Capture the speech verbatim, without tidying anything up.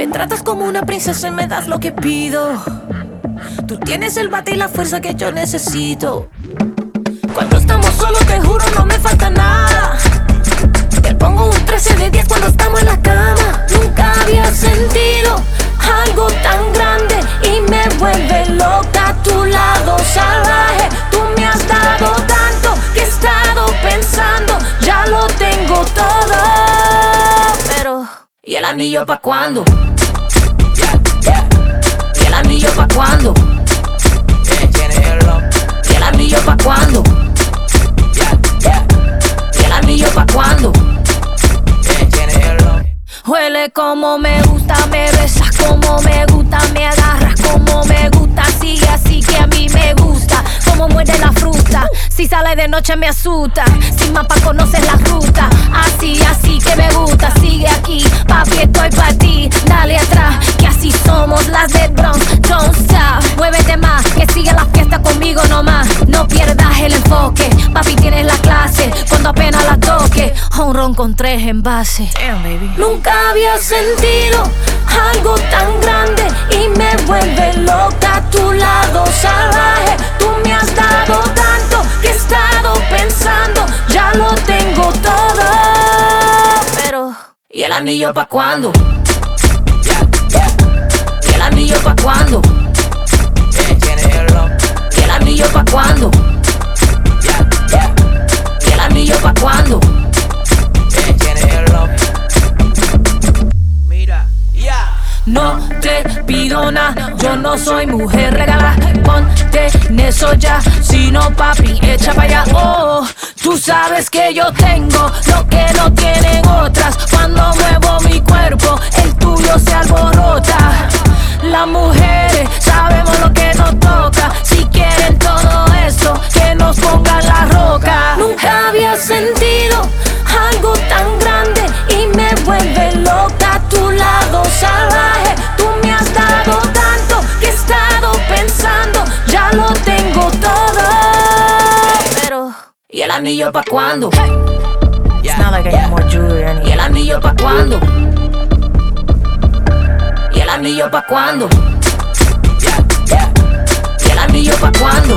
Me tratas como una princesa y me das lo que pido. Tú tienes el bate y la fuerza que yo necesito. Cuando estamos solos te juro no me falta nada. Te pongo un trece de diez cuando estamos en la cama. Nunca había sentido algo tan grande y me vuelve loca a tu lado salvaje. Tú me has dado tanto que he estado pensando, ya lo tengo todo. Pero, ¿y el anillo pa' cuándo? ¿Y el anillo pa' cuándo? ¿Y el anillo pa' cuándo? ¿Y el anillo pa' cuándo? Huele como me gusta, me besas como me gusta, me agarras como me gusta, sigue así que a mí me gusta, como muerde la fruta, si sale de noche me asusta, sin mapa conoces la ruta, así, así que me gusta, sigue aquí, papi estoy pa' ti, dale atrás, que así somos las de Bronx, don't stop, muévete más, que sigue la fiesta conmigo nomás, no pierdas el enfoque, papi tienes la clase, cuando apenas la toque, un ron con tres envases. Damn, baby. Nunca había sentido algo tan grande y me vuelve loca a tu lado salvaje. Tú me has dado tanto que he estado pensando, ya lo tengo todo. Pero, ¿y el anillo pa' cuándo? ¿Y el anillo pa' cuándo? ¿Y el anillo pa' cuándo? ¿Y el anillo pa' cuándo? No te pido nada, yo no soy mujer regalada. Ponte en eso ya, si no papi, echa pa' allá. Oh, tú sabes que yo tengo lo que no tienen otras. Cuando muevo mi cuerpo, el tuyo se alborota. Las mujeres sabemos lo que nos toca. Si quieren todo eso, que nos pongan la roca. Nunca había sentido algo tan grande y me vuelve loca a tu lado salvaje. Tú me has dado tanto que he estado pensando, ya lo tengo todo. Pero, ¿y el anillo pa' cuándo? It's not like I need more jewelry or anything. ¿Y el anillo pa' cuándo? ¿Y el anillo pa' cuándo? ¿Y el anillo pa' cuándo?